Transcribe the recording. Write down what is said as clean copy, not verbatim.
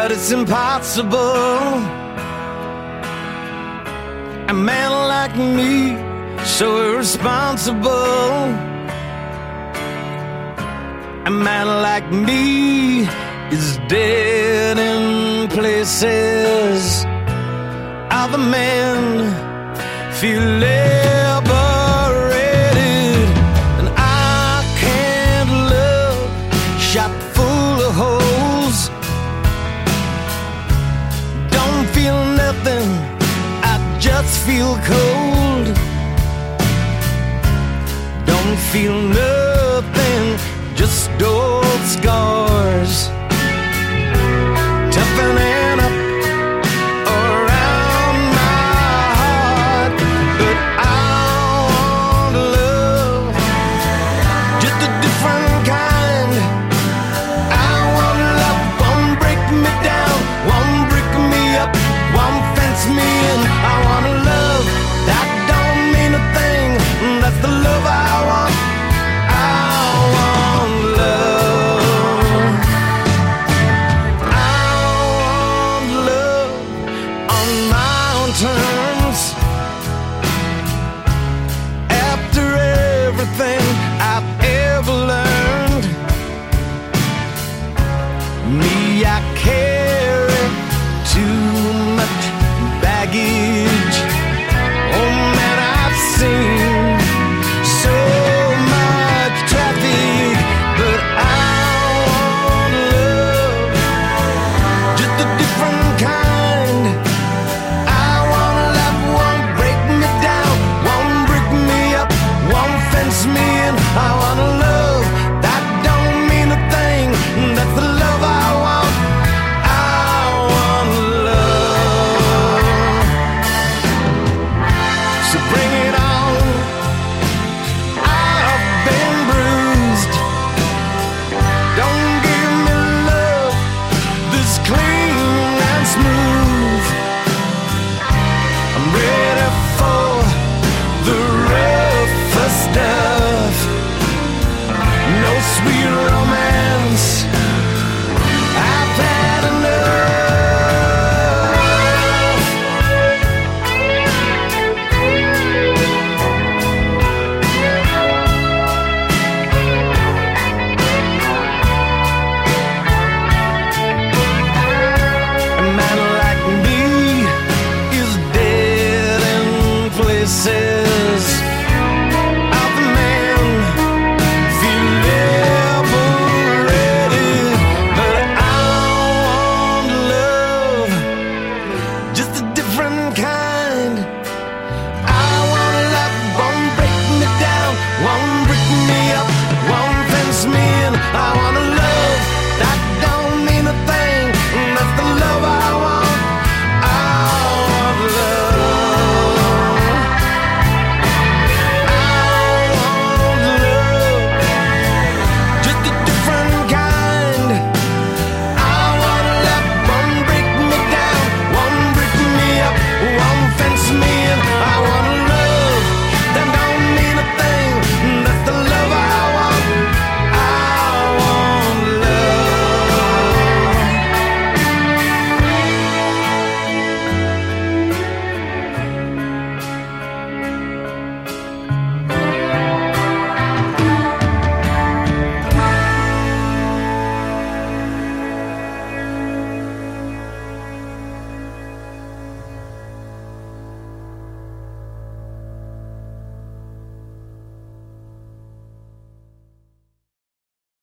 but it's impossible. A man like me, so irresponsible. A man like me is dead in places. Other men feel liberated, and I can't love shot full of holes. Don't feel nothing, I just feel cold. Don't feel nothing, just old scars. Toughening up around my heart, but I want love, just a different kind. I want love, won't break me down, won't break me up, won't fence me in. I want love that don't mean a thing, that's the love I want. I want love. I want love on my own terms. After everything I've ever learned, me, I carry too much baggage. Oh man, I've seen so much traffic, but I want love, just a different kind. I want love, won't break me down, won't break me up, won't fence me in. I want love that don't mean a thing, that's the love I want. I want love. So bring it on. I've been bruised. Don't give me love this clean and smooth. I'm ready for the rougher stuff. No sweet romance, I've had enough. A man like me is dead in places.